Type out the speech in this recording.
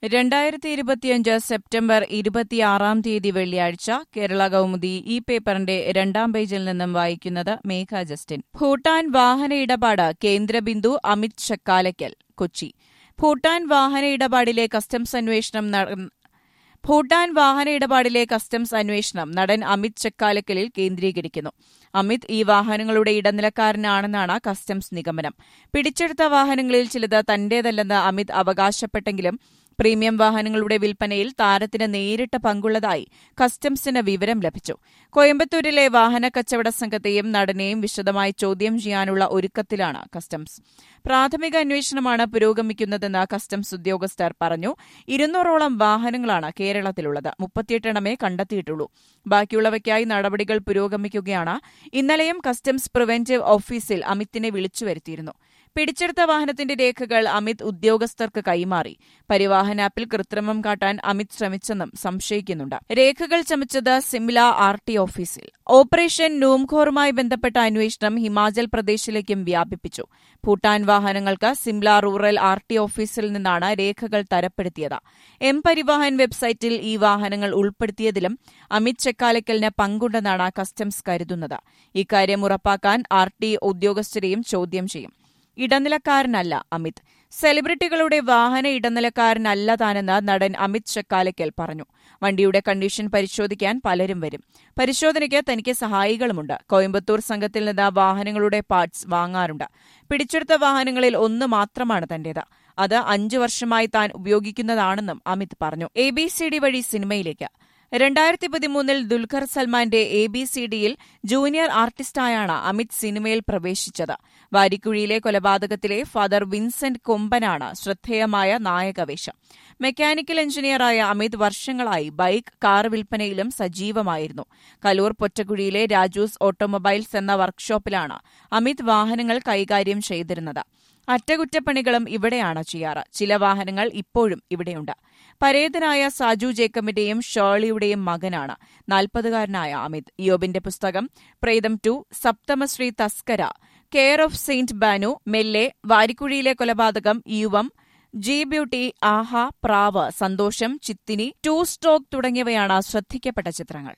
2025 September 26 വെള്ളിയാഴ്ച കേരള കൗമുദി ഈ പേപ്പറിന്റെ 2 പേജിൽ നിന്നും വായിക്കുന്നത് മേഘ ജസ്റ്റിൻ. ഭൂട്ടാൻ വാഹന ഇടപാട് കേന്ദ്രബിന്ദു അമിത് ചക്കാലക്കൽ, കൊച്ചി. ഭൂട്ടാൻ വാഹന ഇടപാടിലെ കസ്റ്റംസ് അന്വേഷണം നടൻ അമിത് ചക്കാലക്കലിൽ കേന്ദ്രീകരിക്കുന്നു. അമിത് ഈ വാഹനങ്ങളുടെ ഇടനിലക്കാരനാണെന്നാണ് കസ്റ്റംസ് നിഗമനം. പിടിച്ചെടുത്ത വാഹനങ്ങളിൽ ചിലത് തന്റേതല്ലെന്ന് അമിത് അവകാശപ്പെട്ടെങ്കിലും പ്രീമിയം വാഹനങ്ങളുടെ വിൽപ്പനയിൽ താരത്തിന് നേരിട്ട് പങ്കുള്ളതായി കസ്റ്റംസിന് വിവരം ലഭിച്ചു. കോയമ്പത്തൂരിലെ വാഹന കച്ചവട സംഘത്തെയും നടനെയും വിശദമായി ചോദ്യം ചെയ്യാനുള്ള ഒരുക്കത്തിലാണ് കസ്റ്റംസ്. പ്രാഥമിക അന്വേഷണമാണ് പുരോഗമിക്കുന്നതെന്ന് കസ്റ്റംസ് ഉദ്യോഗസ്ഥർ പറഞ്ഞു. 200ഓളം വാഹനങ്ങളാണ് കേരളത്തിലുള്ളത്. 38 എണ്ണമേ കണ്ടെത്തിയിട്ടുള്ളൂ. ബാക്കിയുള്ളവയ്ക്കായി നടപടികൾ പുരോഗമിക്കുകയാണ്. ഇന്നലെയും കസ്റ്റംസ് പ്രിവന്റീവ് ഓഫീസിൽ അമിതിനെ വിളിച്ചുവരുത്തിയിരുന്നു. പിടിച്ചെടുത്ത വാഹനത്തിന്റെ രേഖകൾ അമിത് ഉദ്യോഗസ്ഥർക്ക് കൈമാറി. പരിവാഹൻ ആപ്പിൽ കൃത്രിമം കാട്ടാൻ അമിത് ശ്രമിച്ചെന്നും സംശയിക്കുന്നുണ്ട്. രേഖകൾ ചമച്ചത് സിംല RT ഓഫീസിൽ. ഓപ്പറേഷൻ നൂംഖോറുമായി ബന്ധപ്പെട്ട അന്വേഷണം ഹിമാചൽ പ്രദേശിലേക്കും വ്യാപിപ്പിച്ചു. ഭൂട്ടാൻ വാഹനങ്ങൾക്ക് സിംല റൂറൽ RT ഓഫീസിൽ നിന്നാണ് രേഖകൾ തരപ്പെടുത്തിയത്. പരിവാഹൻ വെബ്സൈറ്റിൽ ഈ വാഹനങ്ങൾ ഉൾപ്പെടുത്തിയതിലും അമിത് ചക്കാലക്കലിന് പങ്കുണ്ടെന്നാണ് കസ്റ്റംസ് കരുതുന്നത്. ഇക്കാര്യം ഉറപ്പാക്കാൻ RT ഉദ്യോഗസ്ഥരെയും ചോദ്യം ചെയ്യും. ഇടനിലക്കാരനല്ല അമിത്. സെലിബ്രിറ്റികളുടെ വാഹന ഇടനിലക്കാരനല്ല താനെന്ന് നടൻ അമിത് ചക്കാലക്കൽ പറഞ്ഞു. വണ്ടിയുടെ കണ്ടീഷൻ പരിശോധിക്കാൻ പലരും വരും. പരിശോധനയ്ക്ക് തനിക്ക് സഹായികളുമുണ്ട്. കോയമ്പത്തൂർ സംഘത്തിൽ നിന്ന് വാഹനങ്ങളുടെ പാർട്സ് വാങ്ങാറുണ്ട്. പിടിച്ചെടുത്ത വാഹനങ്ങളിൽ ഒന്ന് മാത്രമാണ് തന്റേത്. അത് 5 വർഷമായി താൻ ഉപയോഗിക്കുന്നതാണെന്നും അമിത് പറഞ്ഞു. ABCD വഴി സിനിമയിലേക്ക്. 2013 ദുൽഖർ സൽമാന്റെ ABCDയിൽ ജൂനിയർ ആർട്ടിസ്റ്റായാണ് അമിത് സിനിമയിൽ പ്രവേശിച്ചത്. വാരിക്കുഴിയിലെ കൊലപാതകത്തിലെ ഫാദർ വിൻസെന്റ് കൊമ്പനാണ് ശ്രദ്ധേയമായ നായകവേഷം. മെക്കാനിക്കൽ എഞ്ചിനീയറായ അമിത് വർഷങ്ങളായി ബൈക്ക്, കാർ വിൽപ്പനയിലും സജീവമായിരുന്നു. കലൂർ പൊറ്റക്കുഴിയിലെ രാജൂസ് ഓട്ടോമൊബൈൽസ് എന്ന വർക്ക്ഷോപ്പിലാണ് അമിത് വാഹനങ്ങൾ കൈകാര്യം ചെയ്തിരുന്നത്. അറ്റകുറ്റപ്പണികളും ഇവിടെയാണ് ചെയ്യാറ്. ചില വാഹനങ്ങൾ ഇപ്പോഴും ഇവിടെയുണ്ട്. പരേതനായ സാജു ജേക്കബിന്റെയും ഷേർലിയുടെയും മകനാണ് 40കാരനായ അമിത്. യോബിന്റെ പുസ്തകം, Pretham 2, Sapthamashree Thaskara, care of saint Banu, Melle, വാരിക്കുഴിയിലെ കൊലപാതകം, യുവം, ജി ബ്യൂട്ടി, ആഹ, പ്രാവ്, സന്തോഷം, ചിത്തിനി, 2 സ്ട്രോക്ക് തുടങ്ങിയവയാണ് ശ്രദ്ധിക്കപ്പെട്ട ചിത്രങ്ങൾ.